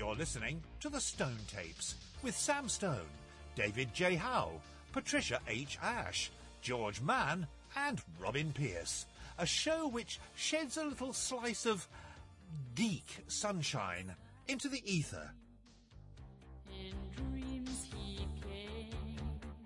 You're listening to The Stone Tapes with Sam Stone, David J. Howe, Patricia H. Ash, George Mann and Robin Pierce. A show which sheds a little slice of geek sunshine into the ether. In dreams he came.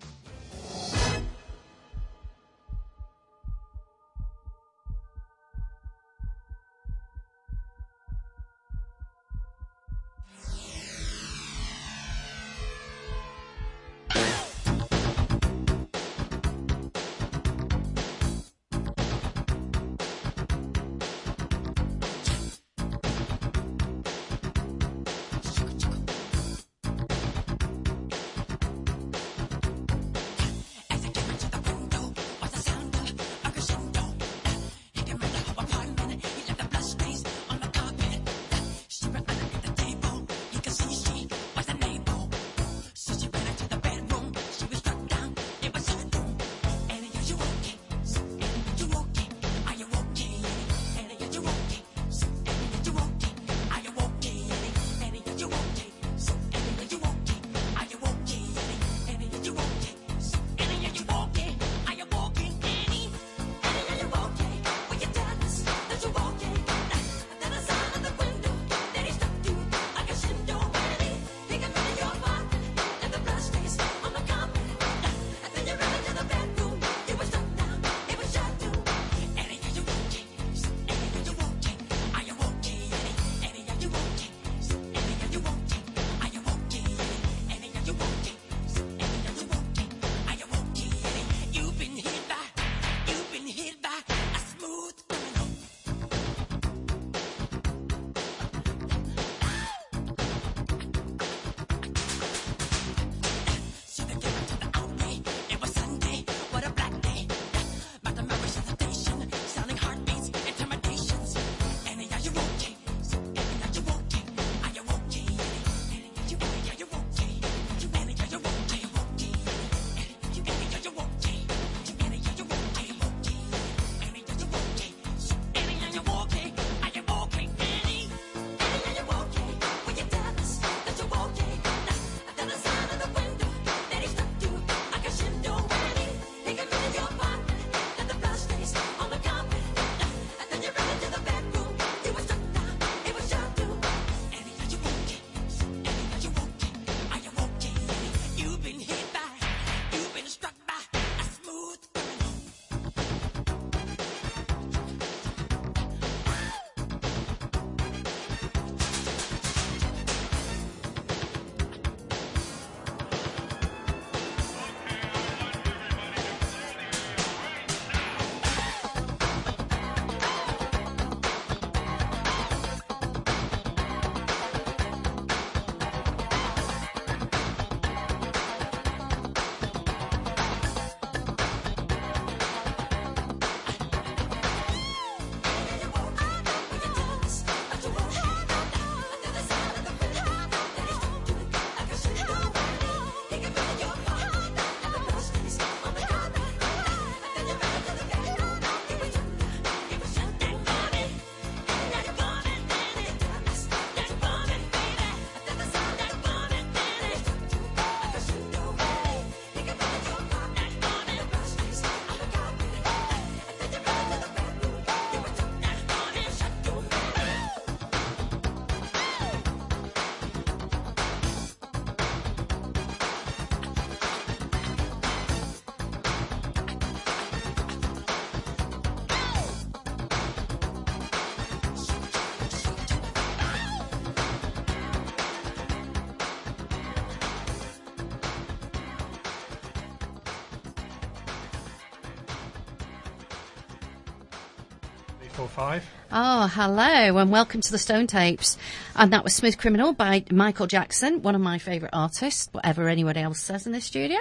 Oh, hello and welcome to the Stone Tapes. And that was Smooth Criminal by Michael Jackson, one of my favourite artists, whatever anybody else says in this studio.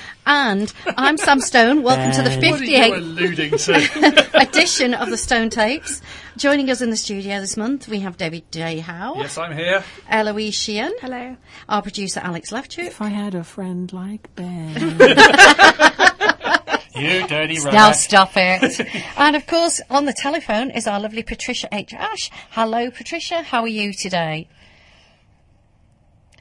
And I'm Sam Stone. Welcome to the 58th edition of the Stone Tapes. Joining us in the studio this month, we have David J. Howe. Yes, I'm here. Eloise Sheehan. Hello. Our producer, Alex Lefchuk. If I had a friend like Ben. You dirty rat. Now stop it. And of course, on the telephone is our lovely Patricia H. Ash. Hello, Patricia. How are you today?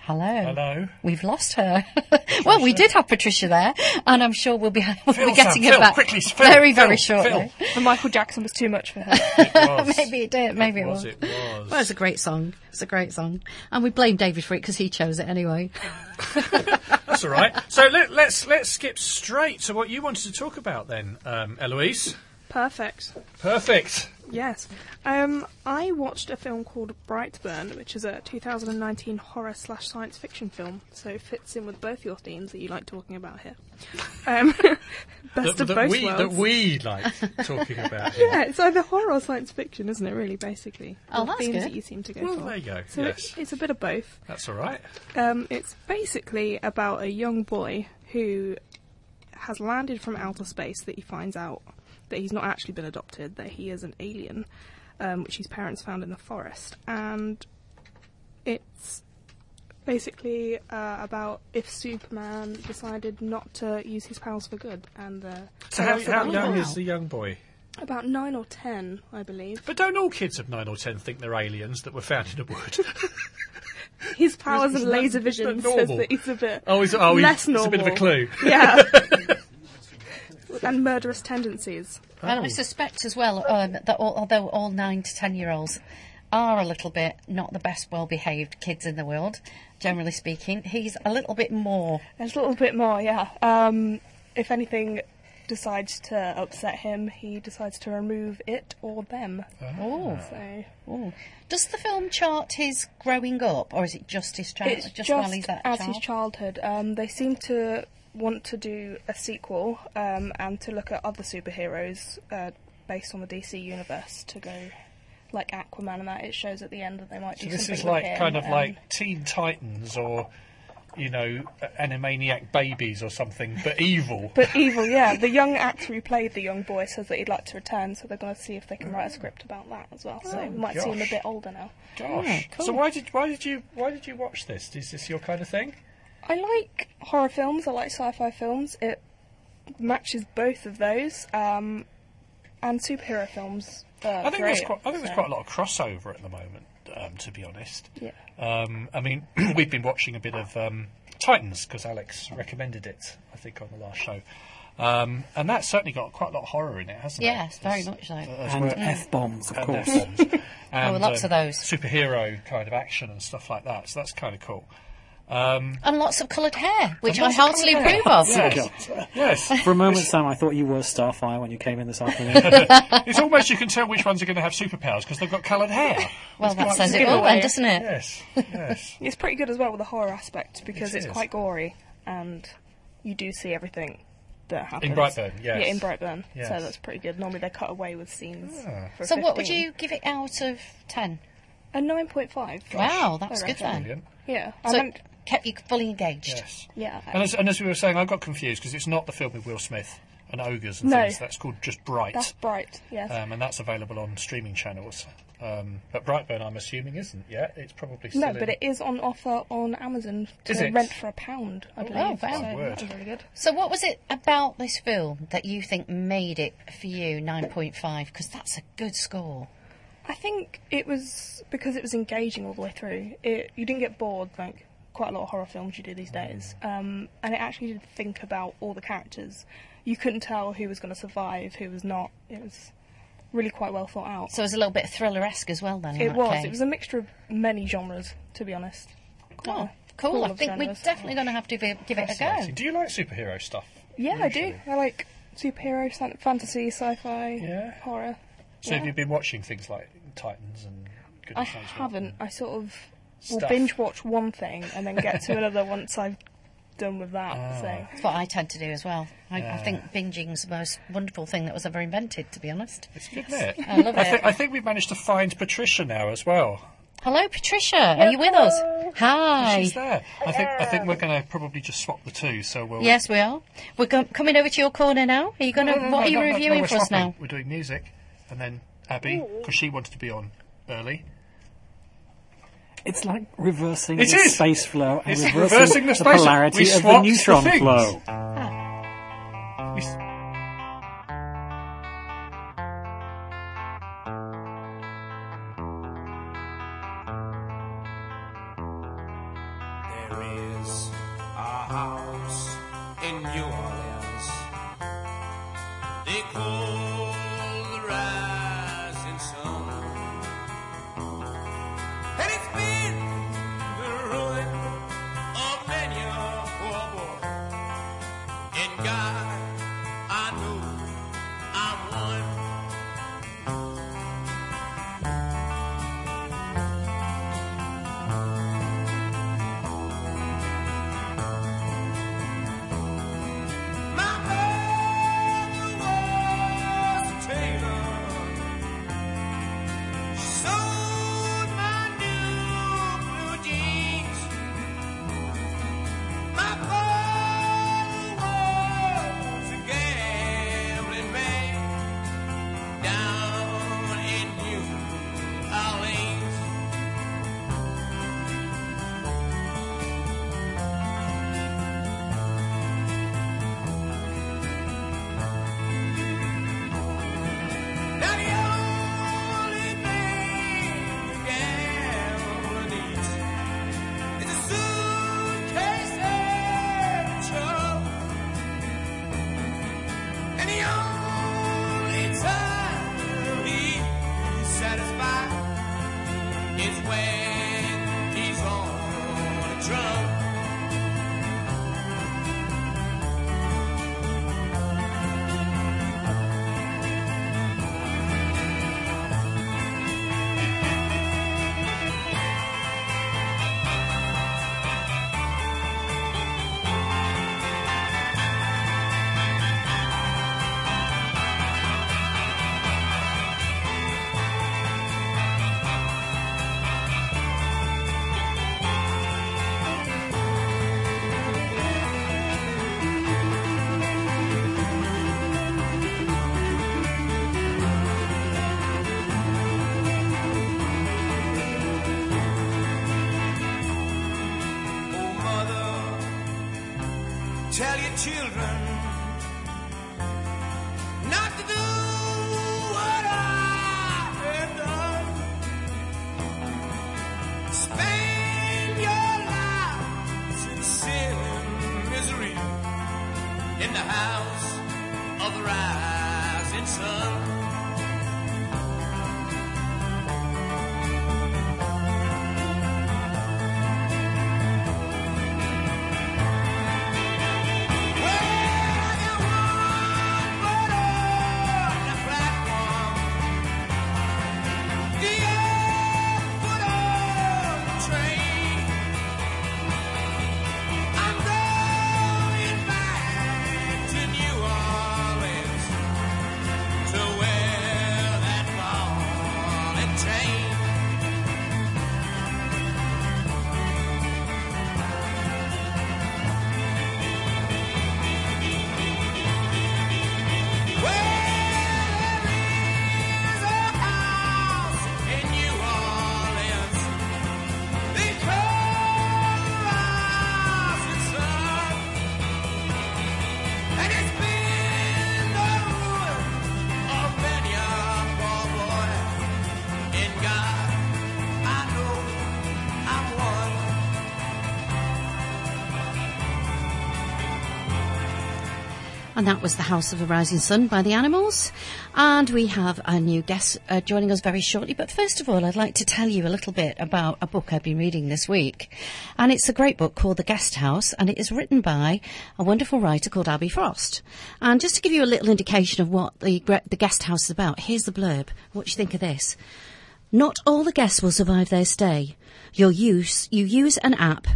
Hello. Hello. We've lost her. Well, we did have Patricia there, and I'm sure we'll be getting her Phil, back quickly, Phil, very Phil, shortly. The Michael Jackson was too much for her. It was. Maybe it did. Maybe it was. It was. Well, it's a great song. It's a great song, and we blame David for it because he chose it anyway. That's all right. So let's skip straight to what you wanted to talk about then, Eloise. Perfect. Perfect. Yes. I watched a film called Brightburn, which is a 2019 horror/science fiction film, so it fits in with both your themes that you like talking about here. Best of both worlds. That we like talking about here. Yeah, it's either horror or science fiction, isn't it, really, basically? Oh, The that's themes good. that you seem to go Well, for. there you go. So Yes. it's a bit of both. That's all right. It's basically about a young boy who has landed from outer space that he finds out that he's not actually been adopted, that he is an alien, which his parents found in the forest. And it's basically about if Superman decided not to use his powers for good. And So how about young wow. is the young boy? about 9 or 10, I believe. But don't all kids of 9 or 10 think they're aliens that were found in a wood? His powers Isn't and that- laser isn't vision that says normal? that he's a bit It's less normal. a bit of a clue. Yeah. And murderous tendencies. And I suspect as well that although all 9 to 10-year-olds are a little bit not the best well-behaved kids in the world, generally speaking, he's a little bit more. There's a little bit more, yeah. If anything decides to upset him, he decides to remove it or them. Oh. So Oh. Does the film chart his growing up, or is it just his child? it's just while he's that as child? his childhood. They seem to want to do a sequel and to look at other superheroes based on the DC universe to go like Aquaman and that. It shows at the end that they might do So this something is with like him, kind of like Teen Titans or, Animaniac Babies or something, but evil. But evil, yeah. The young actor who played the young boy says that he'd like to return, so they're going to see if they can write a script about that as well. So we might see him a gosh. bit older now. Gosh. Yeah, cool. So why did you watch this? Is this your kind of thing? I like horror films. I like sci-fi films. It matches both of those, and superhero films. I think great, there's quite a lot of crossover at the moment, to be honest. Yeah. I mean, we've been watching a bit of Titans because Alex recommended it, I think, on the last show. And that's certainly got quite a lot of horror in it, hasn't it? Yes, very much so. And F-bombs, of And course. F-bombs. And, lots of those. Superhero kind of action and stuff like that, so that's kind of cool. And lots of coloured hair, which I lots of heartily coloured hair. approve of. Yes. Yes. For a moment, Sam, I thought you were Starfire when you came in this afternoon. It's almost you can tell which ones are going to have superpowers because they've got coloured hair. Well, that quite says it good all way. then, doesn't it? Yes, yes. It's pretty good as well with the horror aspect because It it's is. quite gory and you do see everything that happens. In Brightburn, yes. Yeah, in Brightburn. Yes. So that's pretty good. Normally they cut away with scenes. For So what would 15. you give it out of 10? A 9.5. Wow, that's I good reckon. then. Brilliant. Yeah. So I it meant, kept you fully engaged. Yes. yeah. And as we were saying, I got confused because it's not the film with Will Smith and ogres and No. things. That's called just Bright. That's bright, yes. And that's available on streaming channels. But Brightburn, I'm assuming, isn't yet. It's probably still No, in... but it is on offer on Amazon Is to it? rent for £1, I believe. wow. So My word. that was really good. So what was it about this film that you think made it, for you, 9.5? Because that's a good score. I think it was because it was engaging all the way through. You didn't get bored like quite a lot of horror films you do these days. And it actually did think about all the characters. You couldn't tell who was going to survive, who was not. It was really quite well thought out. So it was a little bit thriller-esque as well then, in It that was. case. It was a mixture of many genres, to be honest. Oh, cool. Full I of think we're genres. definitely going to have to give it a go. Fascinating. Do you like superhero stuff? Yeah, I do. Usually? I like superhero, fantasy, sci-fi, Yeah. horror. So have you been watching things like Titans and... I goodness knows what? haven't. I sort of will Stuff. binge watch one thing and then get to another once I've done with that. So That's what I tend to do as well. I Yeah. think binging's the most wonderful thing that was ever invented, to be honest. It's good, isn't it? I love it. I think we've managed to find Patricia now as well. Hello, Patricia. Are you with us? Hi. She's there. I think we're going to probably just swap the two. So we'll. Yes, we are. We're coming over to your corner now. Are you going to? What are you reviewing we're for us swapping. now? We're doing music, and then Abby, because she wanted to be on early. It's like reversing It the is. space flow and It's reversing reversing the the space- polarity we of the swapped the neutron things. flow. We s- behold the rising sun. And it's been the ruin of many a poor boy. In God, I know I'm one. My mother was a tailor. She sewed my new blue jeans. My father was a gambling man down in New Orleans. Now the only thing a gambler needs is a suitcase and a truck. And the only time he's satisfied is when he's on a drum. Oh, mother, tell your children not to do what I have done. Spend your lives in sin and misery in the house of the rising sun. And that was The House of the Rising Sun by The Animals. And we have a new guest joining us very shortly. But first of all, I'd like to tell you a little bit about a book I've been reading this week. And it's a great book called The Guest House. And it is written by a wonderful writer called Abby Frost. And just to give you a little indication of what the Guest House is about, here's the blurb. What do you think of this? Not all the guests will survive their stay. You use an app,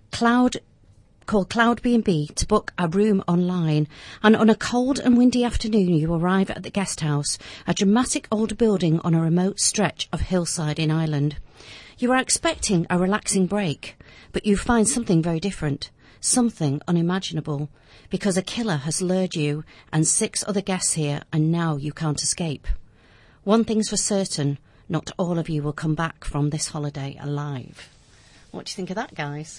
called Cloud B&B, to book a room online, and on a cold and windy afternoon you arrive at the Guest House, a dramatic old building on a remote stretch of hillside in Ireland. You are expecting a relaxing break, but you find something very different, something unimaginable, because a killer has lured you and 6 other guests here, and now you can't escape. One thing's for certain, not all of you will come back from this holiday alive. What do you think of that, guys?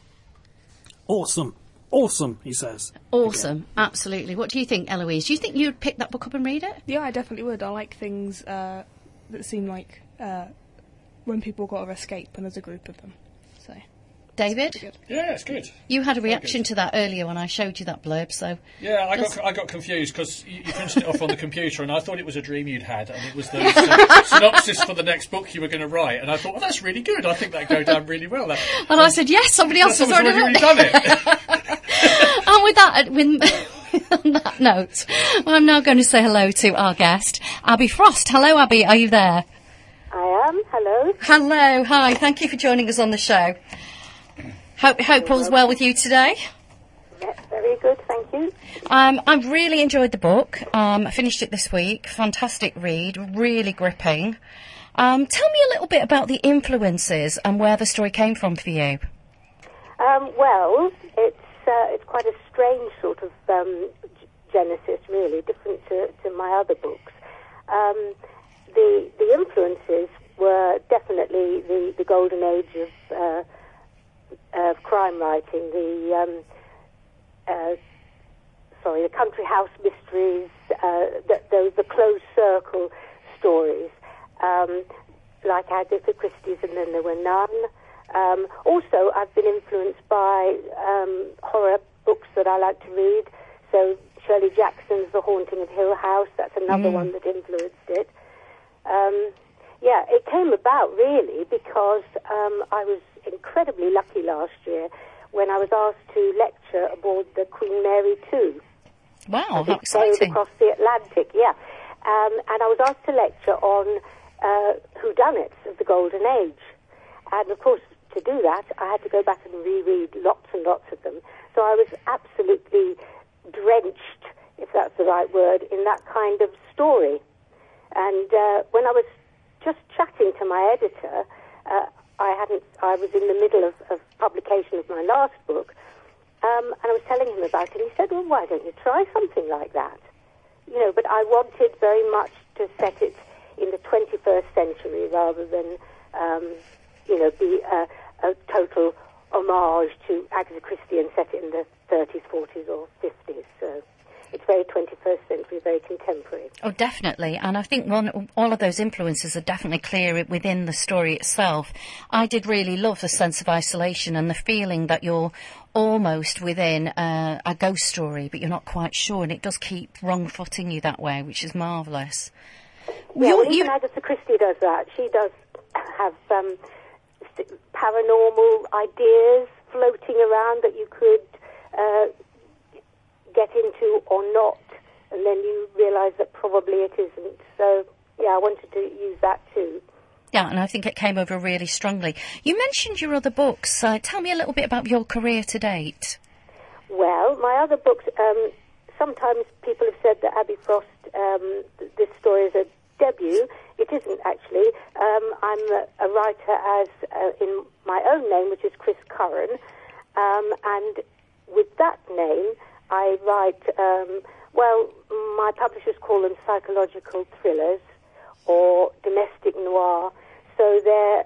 Awesome. Awesome, he says. Awesome, absolutely. What do you think, Eloise? Do you think you'd pick that book up and read it? Yeah, I definitely would. I like things that seem like when people got to escape and there's a group of them. So David, Yeah, it's good. you had a reaction good. to that earlier when I showed you that blurb, so... Yeah, I got confused because you printed it off on the computer, and I thought it was a dream you'd had, and it was the synopsis for the next book you were going to write. And I thought, well, that's really good. I think that'd go down really well. And I said, yes, somebody else has Someone's already already written it. done it. And with that, on that note, I'm now going to say hello to our guest, Abby Frost. Hello, Abby, are you there? I am. Hello. Hello, hi, thank you for joining us on the show. Hope all's well with you today. Yes, very good, thank you. I've really enjoyed the book. I finished it this week. Fantastic read, really gripping. Tell me a little bit about the influences and where the story came from for you. Well, it's quite a strange sort of genesis, really, different to my other books. The influences were definitely the golden age of crime writing, the country house mysteries, the closed circle stories, like Agatha Christie's, and then there were none. Also, I've been influenced by horror books that I like to read. So Shirley Jackson's The Haunting of Hill House, that's another one that influenced it. Yeah, it came about really because I was incredibly lucky last year when I was asked to lecture aboard the Queen Mary 2. Wow, how Sailed exciting. across the Atlantic, yeah. And I was asked to lecture on whodunits of the Golden Age. And of course, to do that, I had to go back and reread lots and lots of them. So I was absolutely drenched, if that's the right word, in that kind of story. And when I was just chatting to my editor, I was in the middle of publication of my last book, and I was telling him about it, and he said, well, why don't you try something like that? You know, but I wanted very much to set it in the 21st century rather than, be a total homage to Agatha Christie and set it in the 30s, 40s or 50s. So it's very 21st century, very contemporary. Oh, definitely. And I think all of those influences are definitely clear within the story itself. I did really love the sense of isolation and the feeling that you're almost within a ghost story, but you're not quite sure. And it does keep wrong-footing you that way, which is marvellous. Yeah, well, even Agatha Christie does that. She does have paranormal ideas floating around that you could get into or not, and then you realise that probably it isn't. So, yeah, I wanted to use that too. Yeah, and I think it came over really strongly. You mentioned your other books. Tell me a little bit about your career to date. Well, my other books, sometimes people have said that Abby Frost, this story is a debut. It isn't actually. I'm a writer in my own name, which is Chris Curran, and with that name, I write, my publishers call them psychological thrillers or domestic noir. So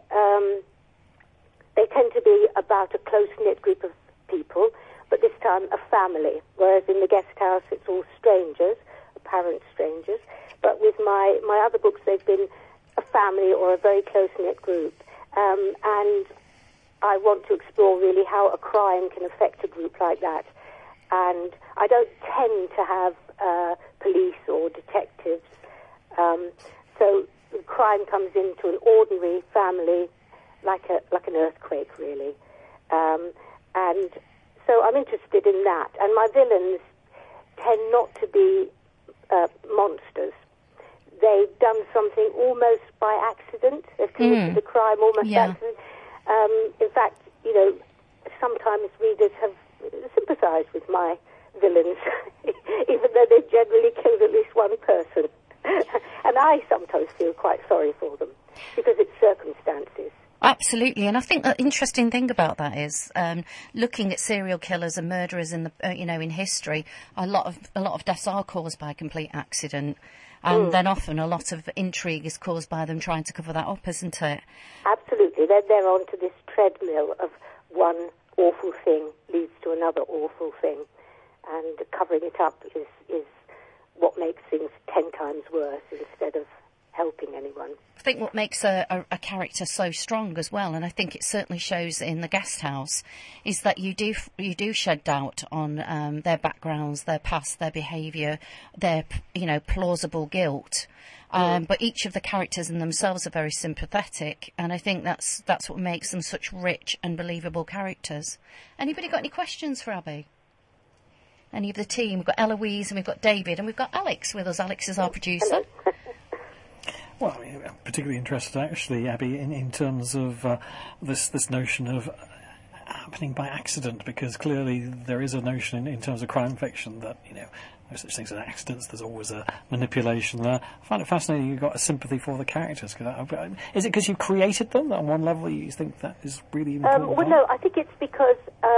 they tend to be about a close-knit group of people, but this time a family, whereas in the guest house it's all strangers, apparent strangers. But with my other books, they've been a family or a very close-knit group. And I want to explore really how a crime can affect a group like that. And I don't tend to have police or detectives. So crime comes into an ordinary family like an earthquake, really. And so I'm interested in that. And my villains tend not to be monsters. They've done something almost by accident. They've committed a crime almost by accident. In fact, sometimes readers have sympathised with my villains, even though they've generally killed at least one person. And I sometimes feel quite sorry for them, because it's circumstances. Absolutely, and I think the interesting thing about that is looking at serial killers and murderers in the in history. A lot of deaths are caused by complete accident, and then often a lot of intrigue is caused by them trying to cover that up, isn't it? Absolutely, they're onto this treadmill of one awful thing leads to another awful thing, and covering it up is what makes things 10 times worse instead of helping anyone. I think what makes a character so strong as well, and I think it certainly shows in The Guest House, is that you do shed doubt on their backgrounds, their past, their behaviour, their plausible guilt. But each of the characters in themselves are very sympathetic, and I think that's what makes them such rich and believable characters. Anybody got any questions for Abby? Any of the team? We've got Eloise and we've got David and we've got Alex with us. Alex is our producer. Well, I mean, I'm particularly interested, actually, Abby, in terms of this notion of happening by accident, because clearly there is a notion in terms of crime fiction that, no such things as accidents, there's always a manipulation there. I find it fascinating you've got a sympathy for the characters. Is it because you've created them on one level you think that is really important? Well, no, I think it's because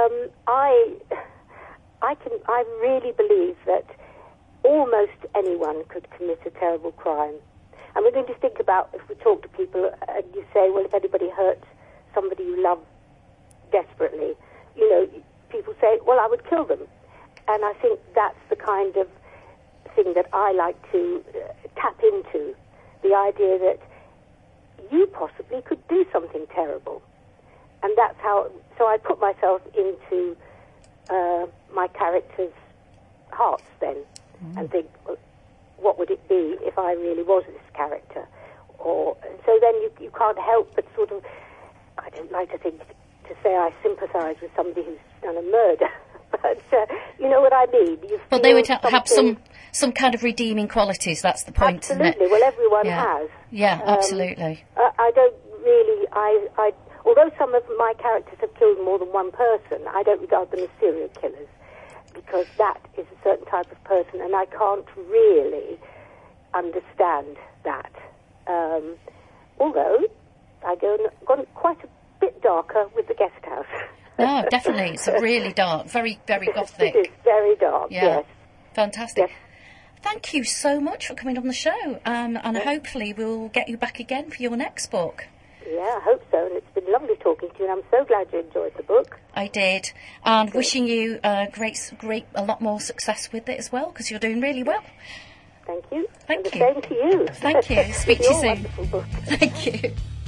I really believe that almost anyone could commit a terrible crime. And we're going to think about, if we talk to people and you say, well, if anybody hurts somebody you love desperately, people say, well, I would kill them. And I think that's the kind of thing that I like to tap into, the idea that you possibly could do something terrible. And that's how, so I put myself into my characters' hearts then, and think, well, what would it be if I really was this character? Or so then you can't help but sort of, I don't like to say I sympathise with somebody who's done a murder, but you know what I mean. Well, they would have some kind of redeeming qualities. That's the point, absolutely. Isn't it? Well, everyone has. Yeah, absolutely. I don't really. Although some of my characters have killed more than one person, I don't regard them as serial killers, because that is a certain type of person, and I can't really understand that. Although I gone quite a bit darker with The Guest House. No, definitely. It's really dark, very, very gothic. It is very dark, yes. Fantastic. Yes. Thank you so much for coming on the show, and hopefully we'll get you back again for your next book. Yeah, I hope so, and it's been lovely talking to you, and I'm so glad you enjoyed the book. I did, and wishing you a lot more success with it as well, because you're doing really well. Thank you. Thank and you. The same to you. Thank you. Speak to you soon. Wonderful book. Thank you.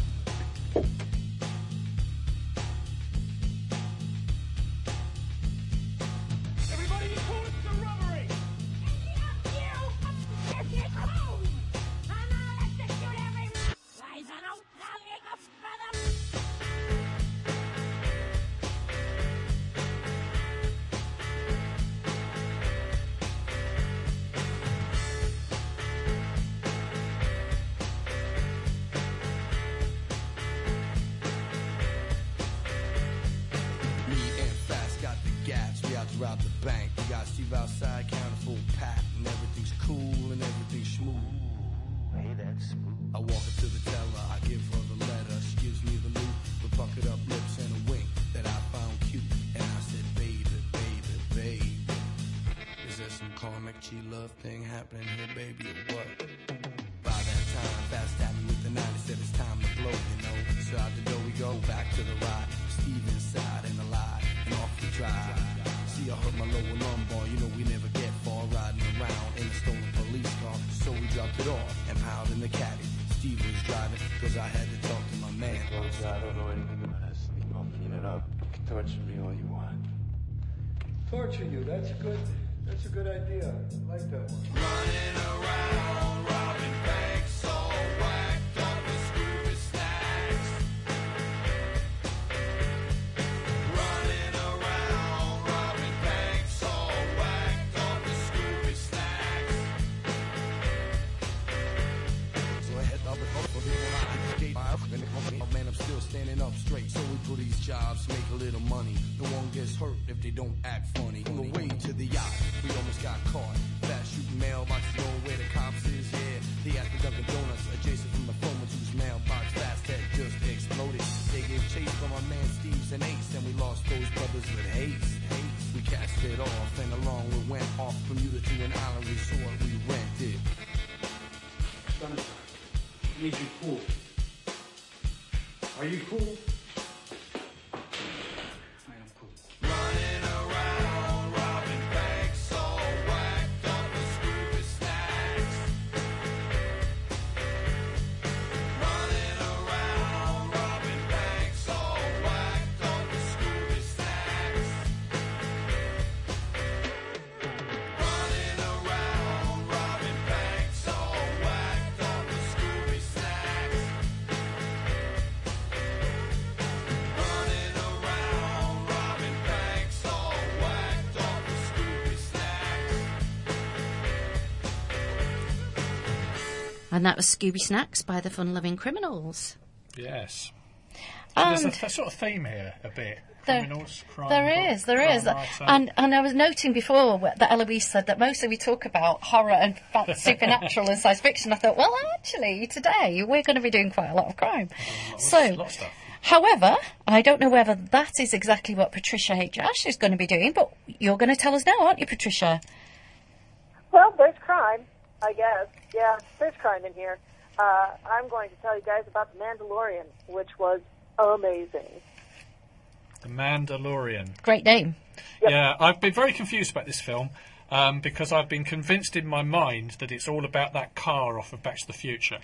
Everybody report to robbery! Rob the bank. We got Steve outside, counting full pack, and everything's cool and everything's smooth. Hey, that's smooth. I walk up to the teller, I give her the letter. She gives me the loot with bucket up lips and a wink that I found cute. And I said, baby, baby, baby, is there some karmic G-love thing happening here, baby, or what? By that time, fast at me with the 90, said it's time to blow, So out the door we go, back to the ride. Steve inside and alive, and off we drive. See, I hurt my lower lumbar, we never get far riding around in a stolen police car. So we dropped it off and piled in the caddy. Steve was driving, cause I had to talk to my man. Folks, I don't know anything about this. I'll clean it up. You can torture me all you want. Torture you, that's a good idea. I like that one. Running around, robbing banks, all whacked up with Scooby snacks. Running around, robbing banks, all whacked up with Scooby snacks. So I head up and up for the skate mile. And the company, oh man, I'm still standing up straight. So we do these jobs, make a little money. No one gets hurt if they don't act funny. On the way to the yacht, we almost got caught. Fast shooting mailboxes, know where the cops is, yeah. They at the Dunkin' Donuts, adjacent from the phone, whose mailbox fast had just exploded. They gave chase from our man Steve's and Ace, and we lost those brothers with haste. We cast it off, and along we went off Bermuda to an island resort we rented. I need you cool. Are you cool? I am cool. Running around, robbing banks, all whacked up with Scooby snacks. And that was Scooby Snacks by the Fun Loving Criminals. Yes. So And there's a sort of theme here, a bit. There- Criminals, crime. There is. crime writer. And I was noting before that Eloise said that mostly we talk about horror and supernatural and science fiction. I thought, well, actually, today we're going to be doing quite a lot of crime. lot of stuff. However, I don't know whether that is exactly what Patricia H. Ash is going to be doing, but you're going to tell us now, aren't you, Patricia? Well, there's crime, I guess. Yeah, there's crime in here. I'm going to tell you guys about The Mandalorian, which was amazing. The Mandalorian. Great name. Yep. Yeah, I've been very confused about this film because I've been convinced in my mind that it's all about that car off of Back to the Future.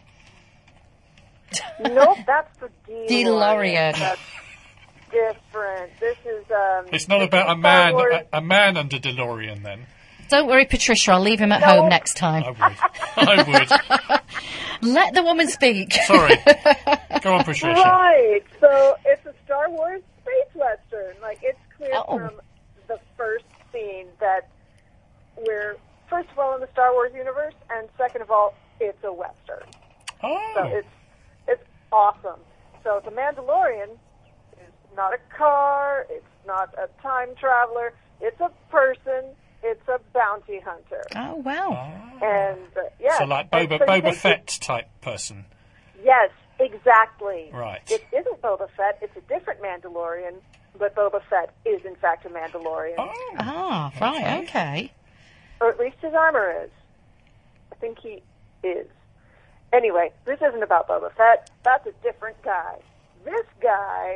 Nope, that's the DeLorean. That's different. This is It's not this about is a man, Star Wars. a man under DeLorean. Then Don't worry, Patricia, I'll leave him at No. home next time. I would. Let the woman speak. Sorry. Go on, Patricia. Right. So it's a Star Wars space western. Like, it's clear Oh. from the first scene that we're, first of all, in the Star Wars universe, and second of all, it's a western. Oh. So it's awesome. So The Mandalorian is not a car, it's not a time traveler, it's a person, it's a bounty hunter. Oh, wow. And, yeah. So like And Boba so you take Fett type person. Yes, exactly. Right. It isn't Boba Fett, it's a different Mandalorian, but Boba Fett is in fact a Mandalorian. Oh. Ah, right, okay. Or at least his armor is. I think he is. Anyway, this isn't about Boba Fett. That's a different guy. This guy,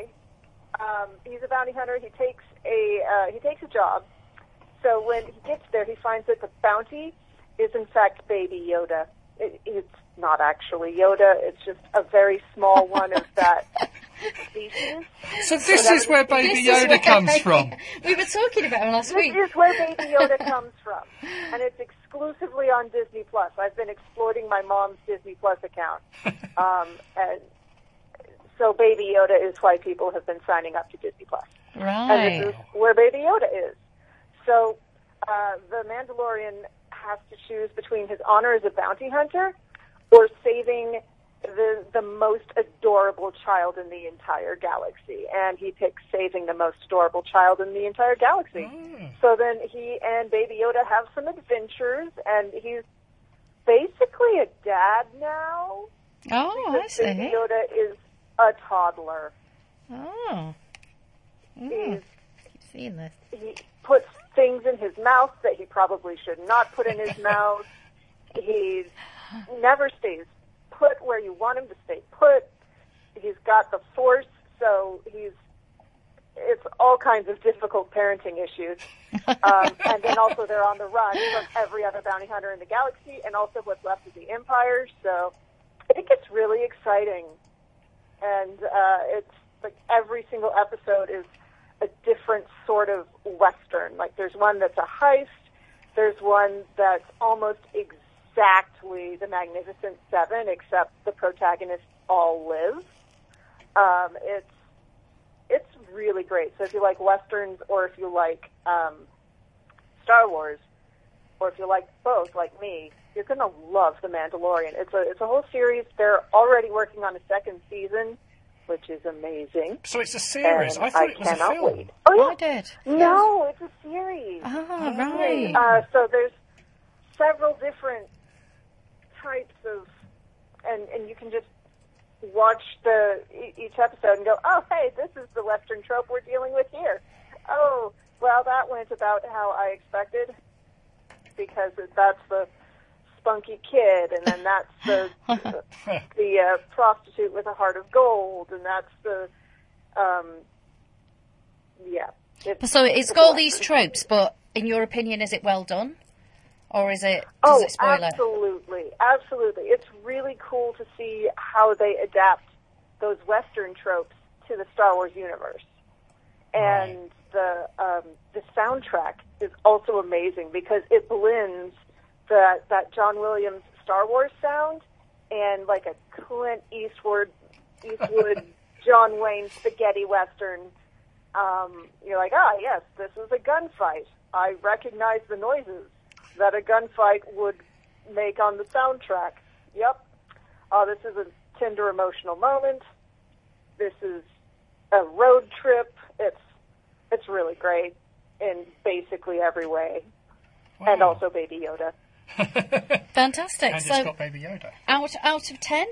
he's a bounty hunter. He takes a job. So when he gets there, he finds that the bounty is in fact Baby Yoda. It's not actually Yoda. It's just a very small one of that species. So this is where Baby Yoda comes from. We were talking about him last week. This is where Baby Yoda comes from, and it's exclusively on Disney Plus. I've been exploiting my mom's Disney Plus account, and so Baby Yoda is why people have been signing up to Disney Plus. Right. And this is where Baby Yoda is. So the Mandalorian has to choose between his honor as a bounty hunter or saving the most adorable child in the entire galaxy. And he picks saving the most adorable child in the entire galaxy. So then he and Baby Yoda have some adventures, and he's basically a dad now. Oh, I because see. Baby Yoda is a toddler. Oh. He's Keep seeing this. he puts things in his mouth that he probably should not put in his mouth. He never stays put where you want him to stay put. He's got the Force, so it's all kinds of difficult parenting issues. And then also they're on the run from every other bounty hunter in the galaxy, and also what's left of the Empire. So I think it's really exciting. And it's like every single episode is a different sort of Western. Like there's one that's a heist. There's one that's almost exactly the Magnificent Seven, except the protagonists all live. It's really great. So if you like Westerns, or if you like Star Wars, or if you like both, like me, you're going to love The Mandalorian. It's a whole series. They're already working on a second season, which is amazing. So it's a series. And I thought it was a cannot film. wait. Oh, yeah. I did. No, it's a series. Ah, right. So there's several different types of, and you can just watch each episode and go, oh, hey, this is the Western trope we're dealing with here. Oh, well, that went about how I expected, because that's the spunky kid, and then that's the prostitute with a heart of gold, and that's the, yeah. So it's got all these tropes, but in your opinion, is it well done? Or does it spoil it? Absolutely. It's really cool to see how they adapt those Western tropes to the Star Wars universe. And the soundtrack is also amazing because it blends that John Williams Star Wars sound and like a Clint Eastwood John Wayne spaghetti Western. You're like, yes, this is a gunfight. I recognize the noises that a gunfight would make on the soundtrack. Yep. oh, this is a tender emotional moment. This is a road trip. It's really great in basically every way. Wow. And also Baby Yoda. Fantastic. And So, it's got Baby Yoda. out of 10?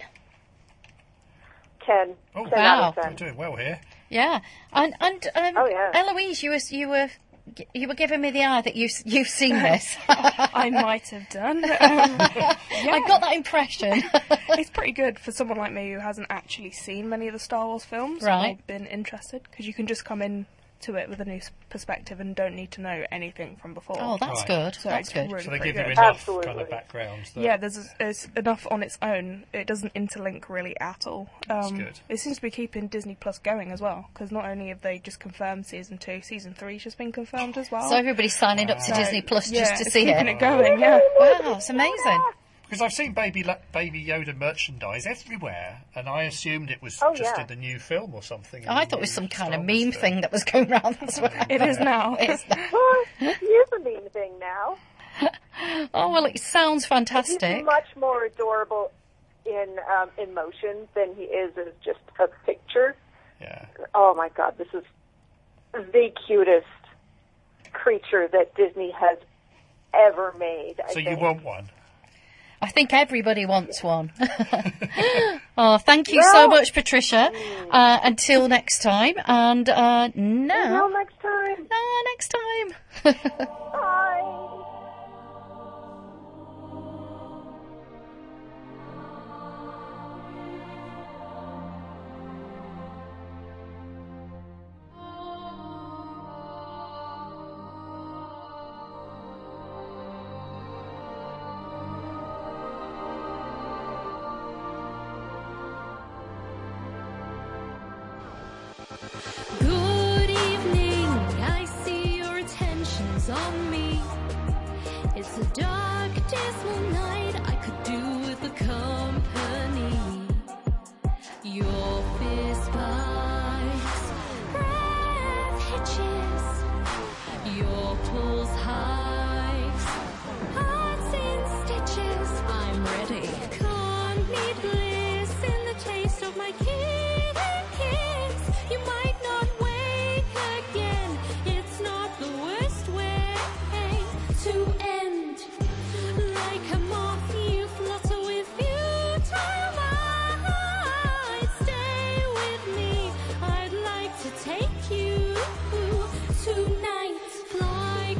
10. Oh, 10 out of We're 10. doing well here. Yeah. And Oh, yeah. Eloise, you were giving me the eye that you've seen this. I might have done. I got that impression. It's pretty good for someone like me who hasn't actually seen many of the Star Wars films. Right. Or been interested, because you can just come in to it with a new perspective and don't need to know anything from before. Oh, that's Right. good. So That's it's good. really So they pretty give you good. enough Absolutely. kind of backgrounds. That, Yeah, there's enough on its own. It doesn't interlink really at all. That's good. It seems to be keeping Disney Plus going as well, because not only have they just confirmed season 2, season 3's just been confirmed as well. So everybody's signing up to So, Disney Plus yeah, just to it's see keeping it. it going. Yeah. Wow, it's amazing. Because I've seen Baby Yoda merchandise everywhere, and I assumed it was Oh, just yeah. in the new film or something. I thought it was some kind of meme thing that was going around as well. It is now. It's Well, he is a mean thing now. Oh, well, it sounds fantastic. He's much more adorable in motion than he is as just a picture. Yeah. Oh my God, this is the cutest creature that Disney has ever made. I So you think. want one? I think everybody wants one. Oh, thank you so much, Patricia. Until next time. And Until next time. next time. Bye. Good evening, I see your attention's on me. It's a dark, dismal night, I could do with the company. Your fist spikes, breath hitches, your pulse hikes, hearts in stitches. I'm ready. Can't need bliss in the taste of my kiss. You might not wake again. It's not the worst way to end. Like a moth, you flutter with futile might. Stay with me. I'd like to take you tonight. Fly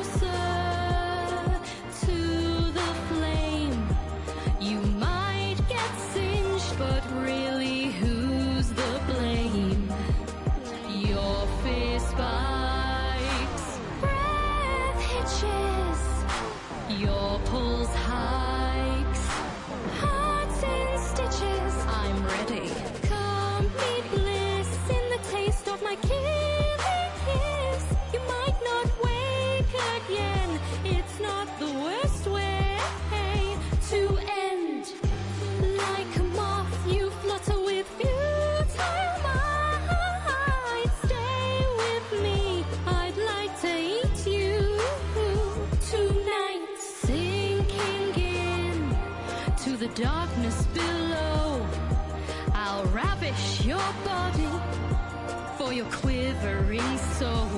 closer to the flame. You might get singed, but really, who's the blame? Your fist spikes, breath hitches, your pulse hikes, hearts in stitches. I'm ready. Complete bliss in the taste of my killing kiss. You might not wake again. It's not the worst way to end. Like a moth, you flutter with futile might. Stay with me. I'd like to eat you tonight. Sinking in to the darkness below, I'll ravish your body for your quivering soul.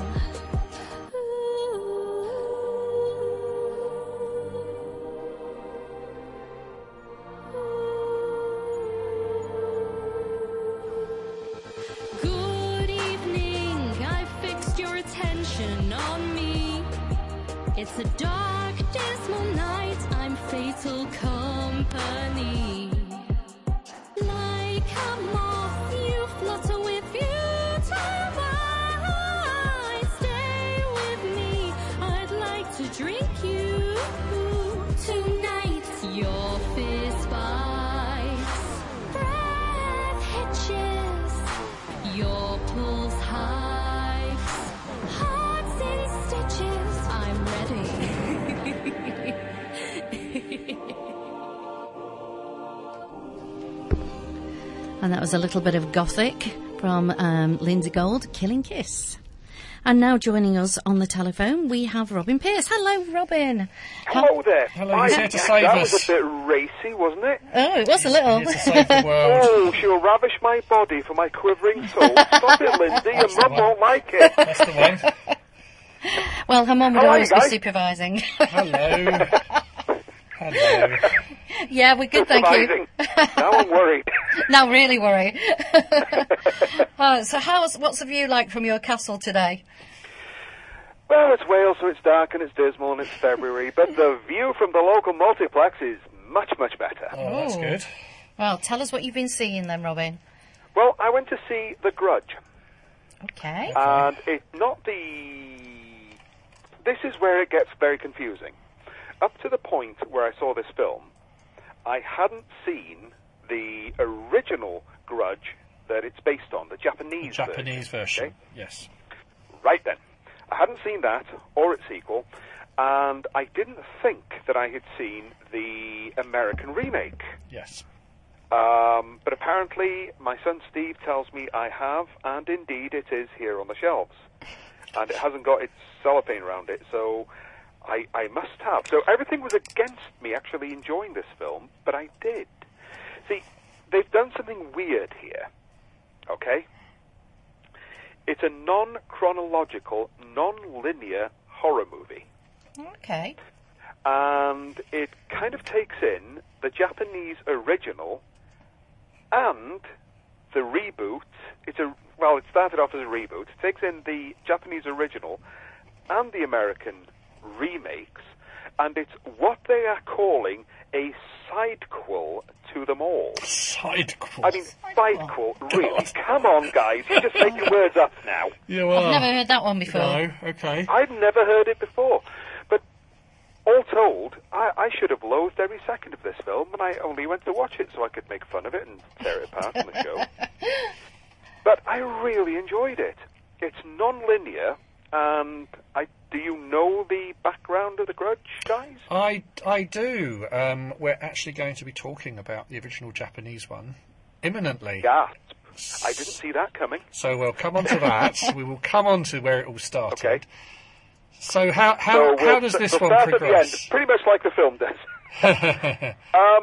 Good evening, I fixed your attention on me. It's a dark, dismal night, I'm fatal company. Like a moth, you flutter with futile might. Stay with me, I'd like to drink you tonight. Your fist spikes, breath hitches, your pulse hikes, hearts in stitches. I'm ready. And that was a little bit of Gothic from Lindsay Gold, Killing Kiss. And now joining us on the telephone, we have Robin Pierce. Hello, Robin. Hello there. Hello, he's here to save that us. was a bit racy, wasn't it? Oh, it was a little. Here to save the world. Oh, she'll ravish my body for my quivering soul. Stop it, Lindsay. Your mum won't like it. That's the one. Well, her mum would How are always you be guys? supervising. Hello. Hello. Yeah, we're good, thank you. Supervising. Now I'm worried. Now really worry. So what's the view like from your castle today? Well, it's Wales, so it's dark and it's dismal and it's February, but the view from the local multiplex is much, much better. Oh, that's good. Well, tell us what you've been seeing then, Robin. Well, I went to see The Grudge. Okay. And it's not the... This is where it gets very confusing. Up to the point where I saw this film, I hadn't seen the original Grudge that it's based on, the Japanese version. Okay? Yes. Right then. I hadn't seen that, or its sequel, and I didn't think that I had seen the American remake. Yes. But apparently, my son Steve tells me I have, and indeed it is here on the shelves. And it hasn't got its cellophane around it, so I must have. So everything was against me actually enjoying this film, but I did. See, they've done something weird here, okay? It's a non-chronological, non-linear horror movie. Okay. And it kind of takes in the Japanese original and the reboot. It started off as a reboot. It takes in the Japanese original and the American remakes, and it's what they are calling a sidequel to them all. Sidequel? I mean, sidequel, really? Come on, guys, you're just making words up now. You I've are. never heard that one before. No, okay. I'd never heard it before. But all told, I should have loathed every second of this film, and I only went to watch it so I could make fun of it and tear it apart on the show. But I really enjoyed it. It's non-linear, and do you know the background of The Grudge, guys? I do. We're actually going to be talking about the original Japanese one imminently. Yeah, I didn't see that coming. So we'll come on to that. We will come on to where it all started. Okay. So how does this one start progress? At the end, pretty much like the film does.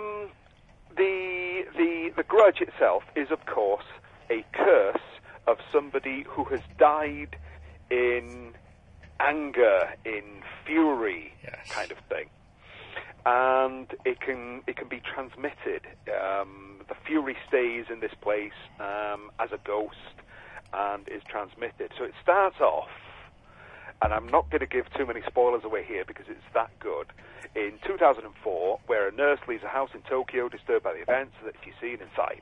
The Grudge itself is, of course, a curse of somebody who has died in anger, in fury, kind of thing, and it can be transmitted. The fury stays in this place as a ghost and is transmitted. So it starts off, and I'm not going to give too many spoilers away here because it's that good, in 2004, where a nurse leaves a house in Tokyo disturbed by the events that she's seen inside.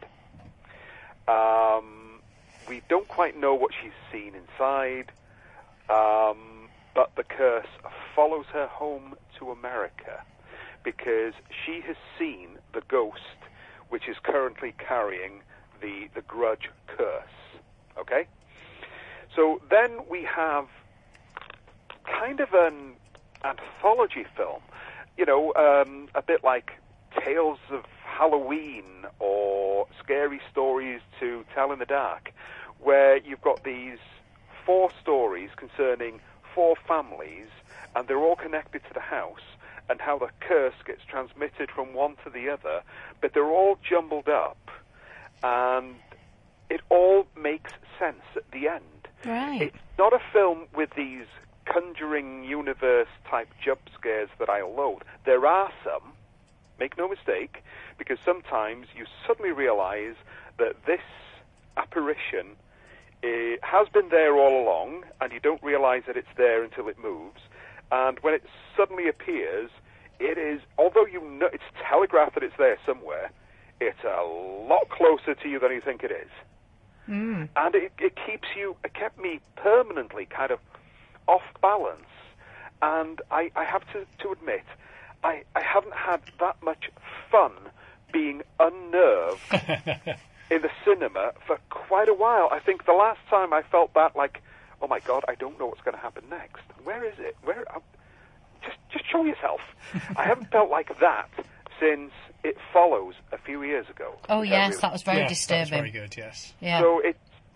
We don't quite know what she's seen inside, but the curse follows her home to America because she has seen the ghost which is currently carrying the Grudge curse. Okay? So then we have kind of an anthology film, a bit like Tales of Halloween or Scary Stories to Tell in the Dark, where you've got these 4 stories concerning 4 families, and they're all connected to the house, and how the curse gets transmitted from one to the other, but they're all jumbled up, and it all makes sense at the end. Right. It's not a film with these Conjuring universe type jump scares that I loathe. There are some, make no mistake, because sometimes you suddenly realize that this apparition has been there all along, and you don't realize that it's there until it moves. And when it suddenly appears, it is, although you know it's telegraphed that it's there somewhere, it's a lot closer to you than you think it is. Mm. And it kept me permanently kind of off balance. And I have to admit, I haven't had that much fun being unnerved in the cinema for quite a while. I think the last time I felt that, like, oh my God, I don't know what's going to happen next. Where is it? Just show yourself. I haven't felt like that since It Follows a few years ago. Oh yes, that was very disturbing. That was very good. Yes. Yeah. So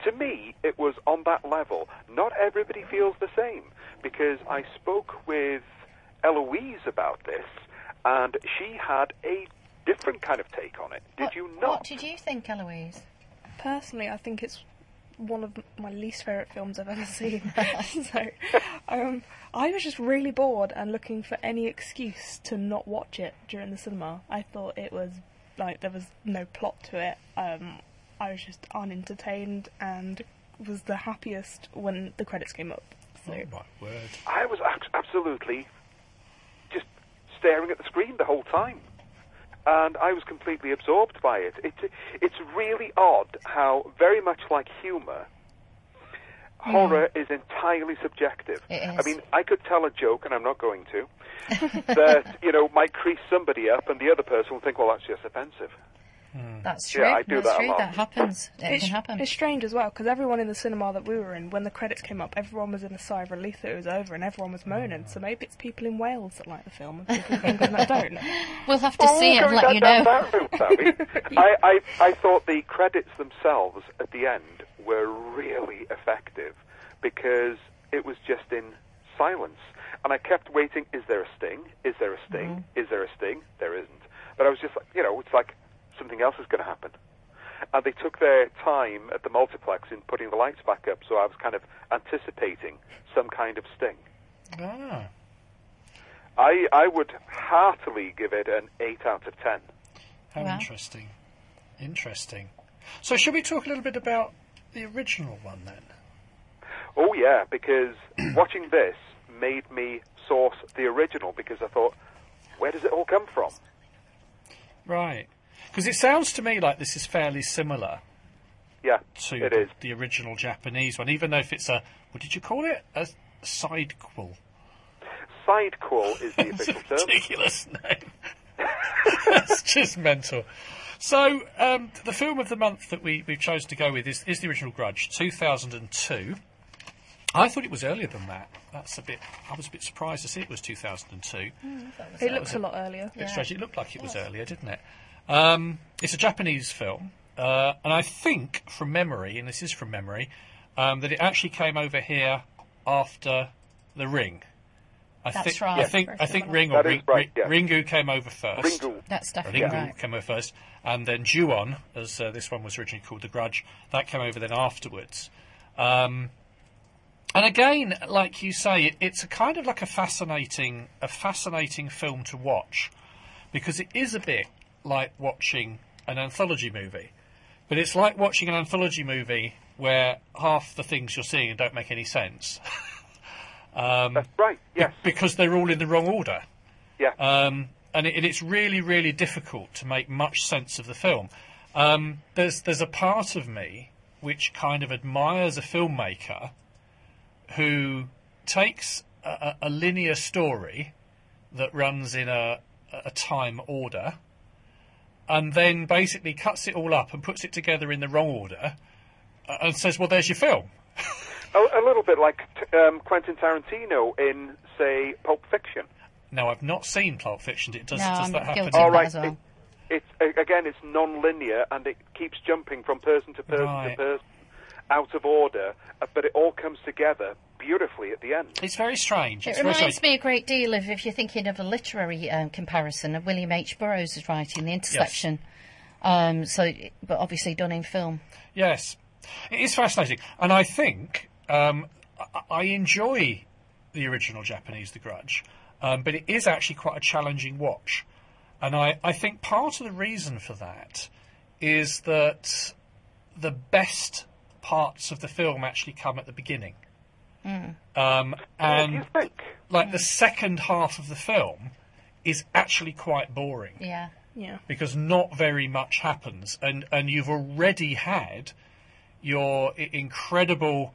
to me, it was on that level. Not everybody feels the same, because I spoke with Eloise about this, and she had a different kind of take on it. Did you not? What did you think, Eloise? Personally, I think it's one of my least favourite films I've ever seen. So, I was just really bored and looking for any excuse to not watch it during the cinema. I thought it was, like, there was no plot to it. I was just unentertained and was the happiest when the credits came up. So. Oh, my word. I was absolutely just staring at the screen the whole time. And I was completely absorbed by it. It's really odd how, very much like humour, horror is entirely subjective. It is. I mean, I could tell a joke, and I'm not going to, that, might crease somebody up, and the other person will think, well, that's just offensive. That's true. Yeah, I do That's that a true. lot. That happens. It can happen. It's strange as well, because everyone in the cinema that we were in, when the credits came up, everyone was in a sigh of relief that it was over, and everyone was moaning. So maybe it's people in Wales that like the film, and people in England that don't. We'll have to see it and let you know. That route, Sally. I thought the credits themselves at the end were really effective, because it was just in silence. And I kept waiting, is there a sting? Is there a sting? Is there a sting? There isn't. But I was just like, it's like something else is going to happen. And they took their time at the multiplex in putting the lights back up, so I was kind of anticipating some kind of sting. Ah. I would heartily give it an 8 out of 10. How Wow. interesting. Interesting. So should we talk a little bit about the original one then? Oh, yeah, because watching this made me source the original, because I thought, where does it all come from? Right. Because it sounds to me like this is fairly similar Yeah, to it is. the original Japanese one, even though if it's a, what did you call it? A sidequel. Sidequel is the It's official a term. ridiculous name. That's just mental. So, the film of the month that we've chosen to go with is the original Grudge, 2002. I thought it was earlier than that. I was a bit surprised to see it was 2002. It looks a lot earlier. Bit strange. It looked like it was earlier, didn't it? It's a Japanese film, and I think, from memory, and this is from memory, that it actually came over here after The Ring. That's right. I think Ring or That is right, yeah. Ringu came over first. Ringu. That's definitely Ringu right. came over first, and then Ju-on, as this one was originally called, The Grudge, that came over then afterwards. And again, like you say, it's a kind of like a fascinating film to watch, because it is a bit like watching an anthology movie, but it's like watching an anthology movie where half the things you're seeing don't make any sense. That's right, yes. Because they're all in the wrong order. Yeah. And it's really, really difficult to make much sense of the film. There's a part of me which kind of admires a filmmaker who takes a linear story that runs in a time order and then basically cuts it all up and puts it together in the wrong order and says, well, there's your film. A little bit like Quentin Tarantino in, say, Pulp Fiction. Now, I've not seen Pulp Fiction. Does I'm that happen? guilty All of that right. as well. It's non-linear, and it keeps jumping from person to person Right. to person, out of order, but it all comes together beautifully at the end. It's very strange. It reminds me a great deal of, if you're thinking of a literary comparison, of William H. Burroughs' writing, The Intersection. But obviously done in film. Yes, it is fascinating, and I think I enjoy the original Japanese The Grudge, but it is actually quite a challenging watch, and I think part of the reason for that is that the best parts of the film actually come at the beginning. And like the second half of the film is actually quite boring. Yeah. Because not very much happens, and you've already had your incredible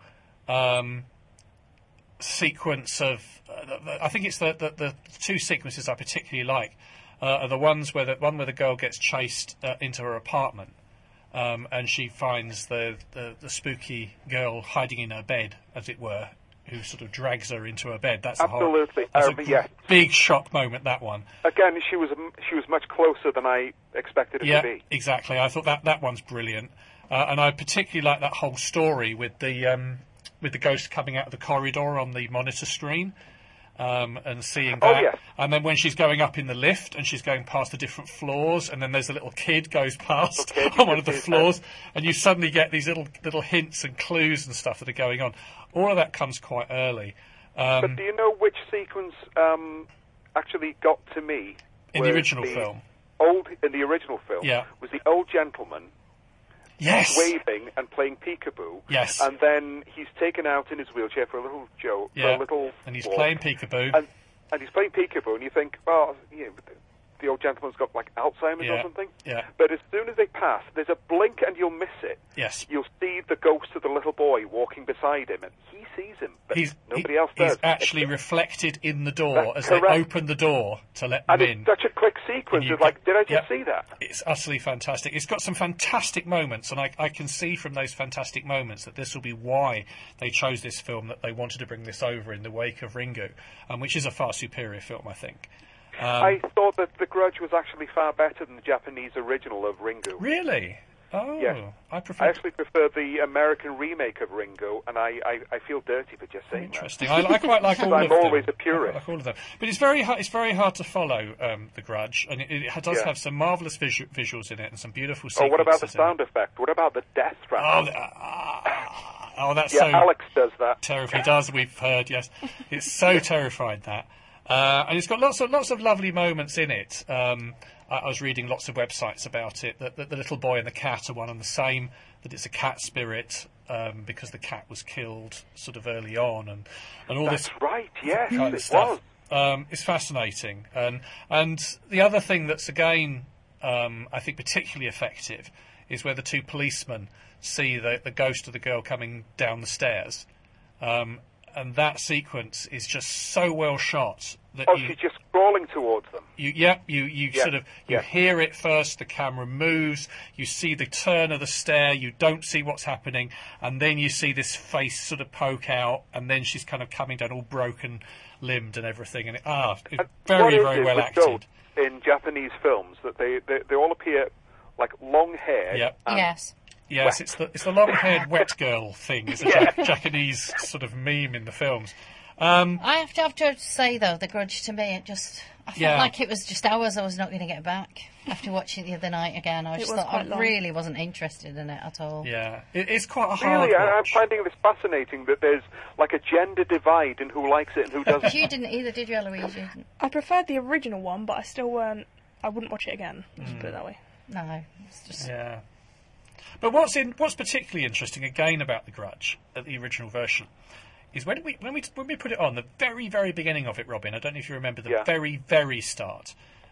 sequence of. I think it's the two sequences I particularly like are the ones where the girl gets chased into her apartment. And she finds the spooky girl hiding in her bed, as it were, who sort of drags her into her bed. That's Absolutely. That's a Yes. big shock moment, that one. Again, she was much closer than I expected her to be. Exactly. I thought that one's brilliant, and I particularly like that whole story with the ghost coming out of the corridor on the monitor screen. And seeing that, yes. And then when she's going up in the lift and she's going past the different floors, and then there's a little kid goes past on one of the floors, and you suddenly get these little hints and clues and stuff that are going on. All of that comes quite early. But do you know which sequence actually got to me? In the original film? In the original film, yeah. was the old gentleman yes. waving and playing peekaboo. Yes. And then he's taken out in his wheelchair for a little joke, for a little and he's walk. playing peekaboo. And he's playing peekaboo, and you think, the old gentleman's got like Alzheimer's or something. Yeah. But as soon as they pass, there's a blink and you'll miss it. Yes. You'll see the ghost of the little boy walking beside him, and he sees him, but nobody else does. He's actually reflected in the door That's as correct. they open the door to let them and in. it's such a quick sequence. It's like, did I just see that? It's utterly fantastic. It's got some fantastic moments, and I can see from those fantastic moments that this will be why they chose this film, that they wanted to bring this over in the wake of Ringu, which is a far superior film, I think. I thought that The Grudge was actually far better than the Japanese original of Ringu. Really? Oh, yes. I actually prefer the American remake of Ringu, and I feel dirty for just saying Interesting. that. I quite like all of them. I'm always a purist. I like all of them. But it's very hard to follow The Grudge, and it does have some marvellous visuals in it and some beautiful sequences. Oh, what about the sound effect? What about the death rattle? That's so... Alex does that. Terrifying. He does, we've heard, yes. It's so terrifying, that. And it's got lots of lovely moments in it. I was reading lots of websites about it, that the little boy and the cat are one and the same, that it's a cat spirit because the cat was killed sort of early on, and all That's this right, yes, kind of stuff. It's fascinating. And the other thing that's, again, I think particularly effective is where the two policemen see the ghost of the girl coming down the stairs. And that sequence is just so well shot that she's just crawling towards them. You hear it first, the camera moves, you see the turn of the stair, you don't see what's happening, and then you see this face sort of poke out, and then she's kind of coming down all broken limbed and everything, and it's very, very well acted. In Japanese films, that they all appear like long haired. Yep. Yes, it's the long-haired wet girl thing. It's a Japanese sort of meme in the films. I have to say, though, The Grudge, to me, I felt like it was just hours I was not going to get back after watching it the other night again. I really wasn't interested in it at all. Yeah, it's quite a hard Really, watch. I'm finding this fascinating, that there's like a gender divide in who likes it and who doesn't. You didn't either, did you, Eloise? I preferred the original one, but I wouldn't watch it again. Let's put it that way. No, it's just... Yeah. But what's particularly interesting again about The Grudge, the original version, is when we put it on, the very, very beginning of it, Robin, I don't know if you remember the very, very start,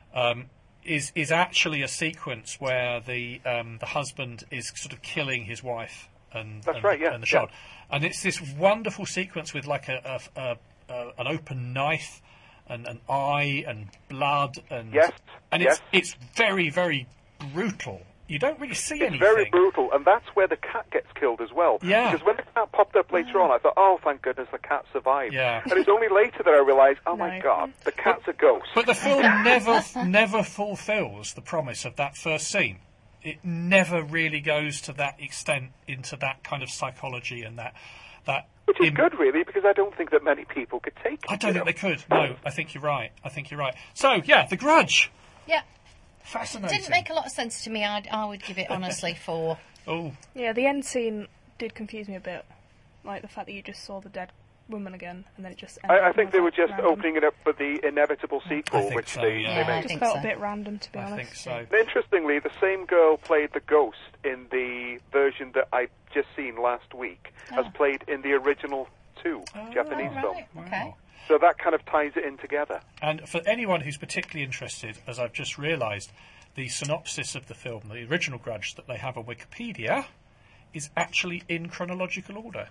is actually a sequence where the husband is sort of killing his wife and the child. And it's this wonderful sequence with like an open knife and an eye and blood and it's very, very brutal. You don't really see anything. It's very brutal, and that's where the cat gets killed as well. Yeah. Because when the cat popped up later on, I thought, oh, thank goodness the cat survived. Yeah. And it's only later that I realised, oh my God, the cat's a ghost. But the film never fulfills the promise of that first scene. It never really goes to that extent into that kind of psychology and that. Which is good, really, because I don't think that many people could take it. I don't think they could. No, I think you're right. So, yeah, The Grudge. Yeah. Fascinating. Didn't make a lot of sense to me. I would give it, honestly, 4. Oh. Yeah, the end scene did confuse me a bit. Like the fact that you just saw the dead woman again, and then it just ended. I think they were just opening it up for the inevitable sequel, which they made. It just felt a bit random, to be honest. I think so. Interestingly, the same girl played the ghost in the version that I'd just seen last week, as played in the original Japanese film. Okay. So that kind of ties it in together. And for anyone who's particularly interested, as I've just realised, the synopsis of the film, the original Grudge that they have on Wikipedia, is actually in chronological order.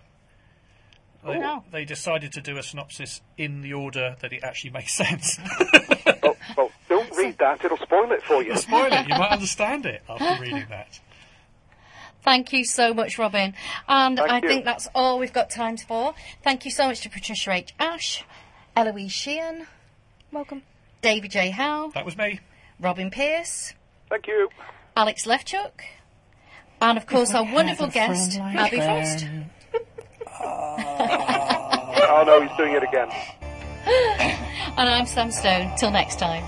They decided to do a synopsis in the order that it actually makes sense. Well, don't read that, it'll spoil it for you. It'll spoil it, you might understand it after reading that. Thank you so much, Robin. And Thank I you. think that's all we've got time for. Thank you so much to Patricia H. Ash, Eloise Sheehan, Welcome. David J. Howe, That was me. Robin Pierce, Thank you. Alex Lefchuk, and of course our wonderful guest, Abby Frost. Oh no, he's doing it again. And I'm Sam Stone. Till next time.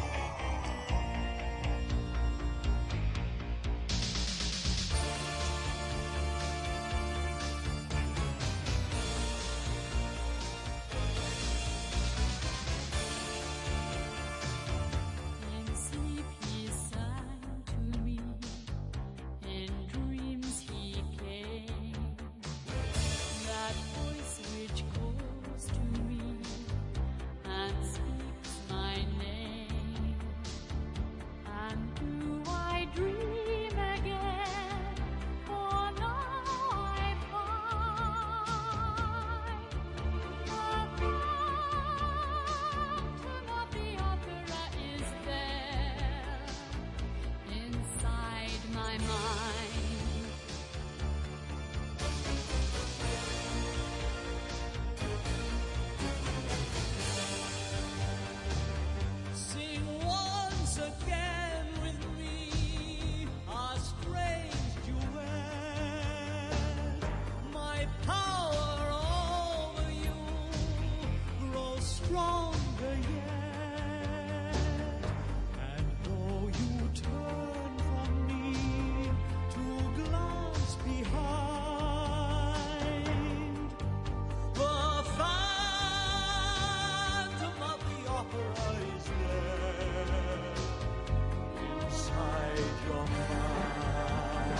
In sleep he sang to me, in dreams he came. That voice which calls to me and speaks my name. And do I dream again? For now I find the fountain of the opera is there inside my mind. Sing once again with me a strange duet. My power over you grows stronger yet. And though you turn from me to glance behind, the phantom of the opera is there inside your mind.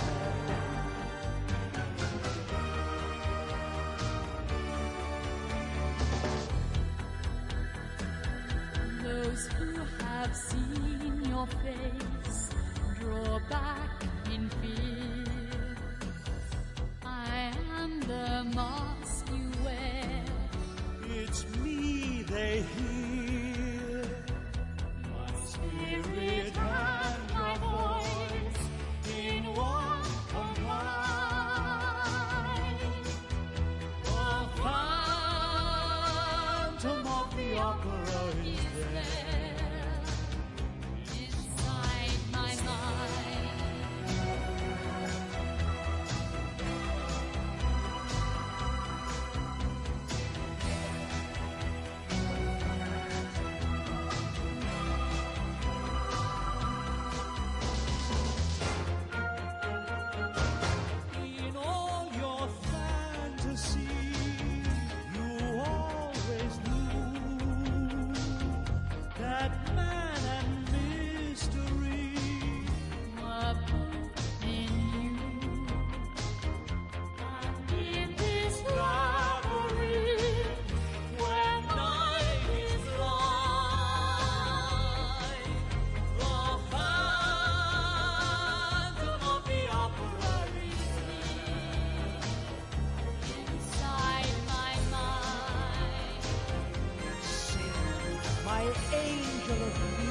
Those who have seen your face draw back in fear. I am the mask you wear. It's me they hear. My spirit and my voice in one combined. The phantom of the opera is there inside my mind. in all your fantasy. You always knew that man and mystery Were both in you. And in this rivalry when night is light. The phantom of the opera is inside my mind. my angel of